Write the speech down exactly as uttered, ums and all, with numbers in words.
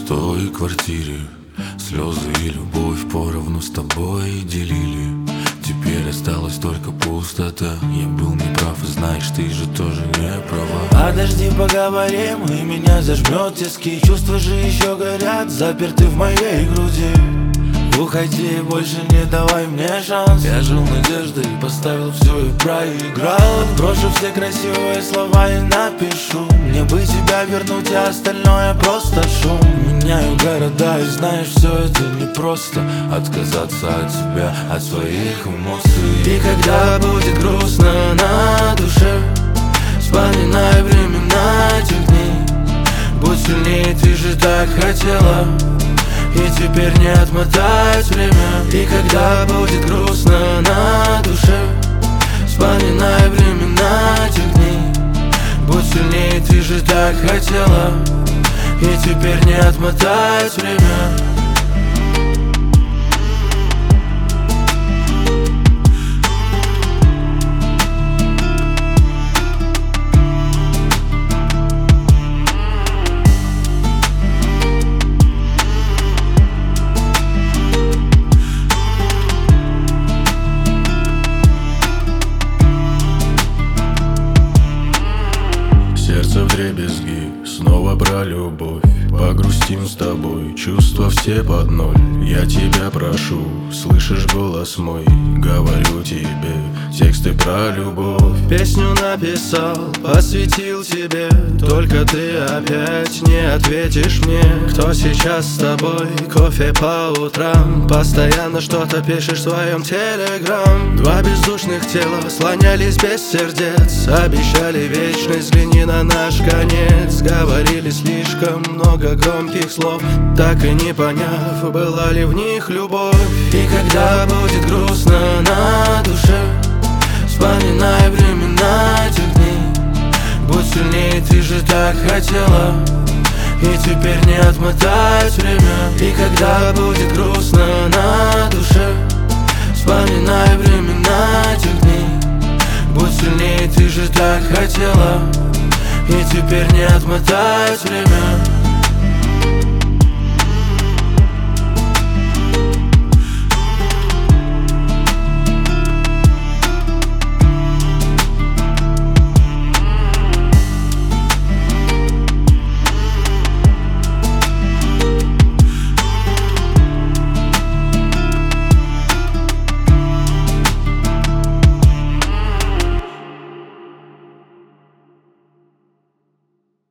пустой квартире слезы и любовь поровну с тобой делили. Теперь осталась только пустота. Я был неправ, и знаешь, ты же тоже не права. Подожди, поговорим, и меня зажмет тиски. Чувства же еще горят, заперты в моей груди. Уходи, больше не давай мне шанс. Я жил надеждой, поставил все и проиграл. Отброшу все красивые слова и напишу: мне бы тебя вернуть, а остальное просто шум. Меняю города, и знаешь, все это непросто. Отказаться от себя, от своих эмоций. И когда будет грустно на душе, вспоминай времена тех дней. Будь сильнее, ты же так хотела, и теперь не отмотать время. И когда будет грустно на душе, вспоминай времена тех дней. Будь сильнее, ты же так хотела, и теперь не отмотать время. Сердце вдребезги, снова про любовь. Погрустим с тобой, чувства все под ноль. Я тебя прошу, слышишь голос мой? Говорю тебе тексты про любовь. Песню написал, посвятил тебе. Только ты опять не ответишь мне. Кто сейчас с тобой? Кофе по утрам. Постоянно что-то пишешь в своем телеграм. Два бездушных тела слонялись без сердец. Обещали вечность, взгляни на наш конец. Говорили слишком много громких слов, так и не поняв, была ли в них любовь. И когда будет грустно на душе, вспоминай времена тех дней. Будь сильнее, ты же так хотела, и теперь не отмотать время. И когда будет грустно на душе, вспоминай времена тех дней. Будь сильнее, ты же так хотела, и теперь не отмотать время.